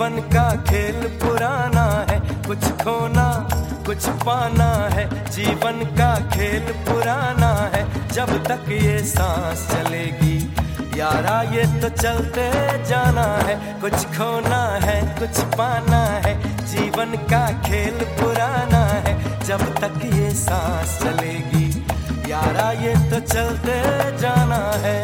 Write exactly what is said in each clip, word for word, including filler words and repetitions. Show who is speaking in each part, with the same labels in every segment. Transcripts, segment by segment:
Speaker 1: जीवन का खेल पुराना है, कुछ खोना कुछ पाना है। जीवन का खेल पुराना है, जब तक ये सांस चलेगी यारा ये तो चलते जाना है। कुछ खोना है कुछ पाना है, जीवन का खेल पुराना है, जब तक ये सांस चलेगी यारा ये तो चलते जाना है।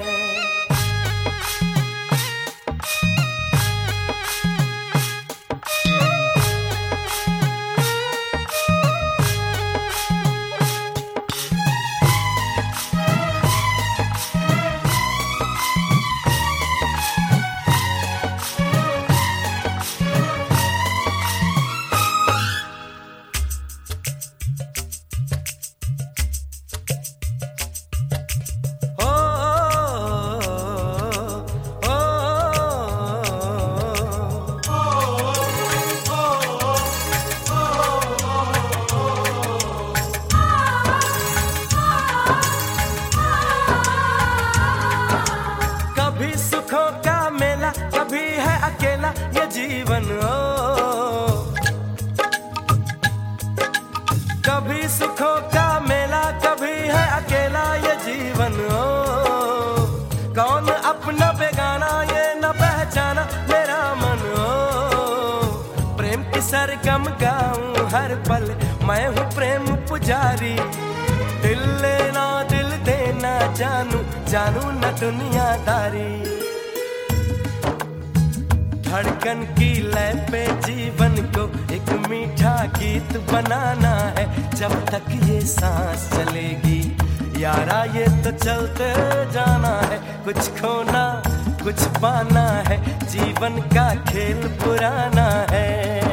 Speaker 1: कभी सुखों का मेला कभी है अकेला ये जीवन ओ, कभी सुखों का मेला कभी है अकेला ये जीवन ओ। कौन अपना बेगाना ये न पहचाना मेरा मन ओ। प्रेम की सरगम गाऊं हर पल मैं हूँ प्रेम पुजारी। दिल लेना दिल देना जानू जानू न दुनियादारी। धड़कन की लय पे जीवन को एक मीठा गीत बनाना है, जब तक ये सांस चलेगी यारा ये तो चलते जाना है। कुछ खोना कुछ पाना है, जीवन का खेल पुराना है।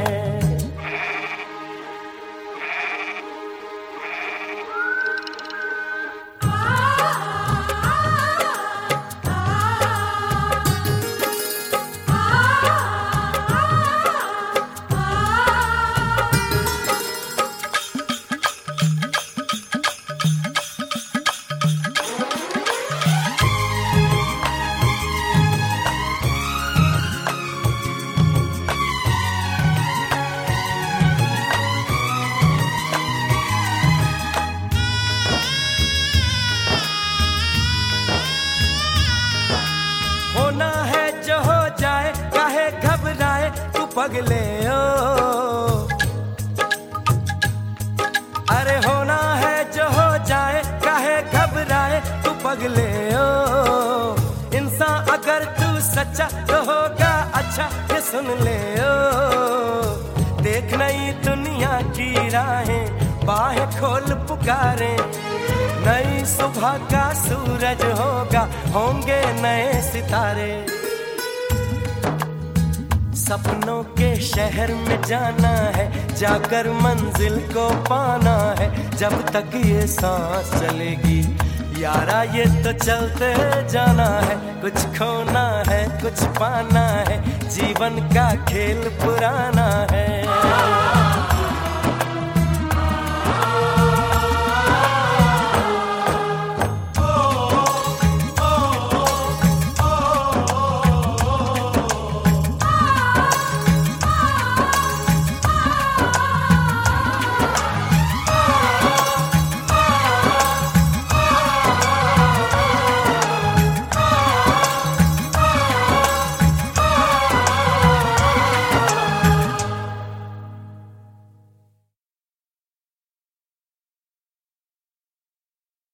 Speaker 1: होना है जो हो जाए काहे घबराए तू पगले ओ। अरे होना है जो हो जाए काहे घबराए तू पगले ओ। इंसान अगर तू सच्चा तो होगा अच्छा ये सुन ले ओ। देख नई दुनिया की राहें बाहें खोल पुकारे। नई सुबह का सूरज होगा होंगे नए सितारे। सपनों के शहर में जाना है जाकर मंजिल को पाना है, जब तक ये सांस चलेगी यारा ये तो चलते जाना है। कुछ खोना है कुछ पाना है, जीवन का खेल पुराना है।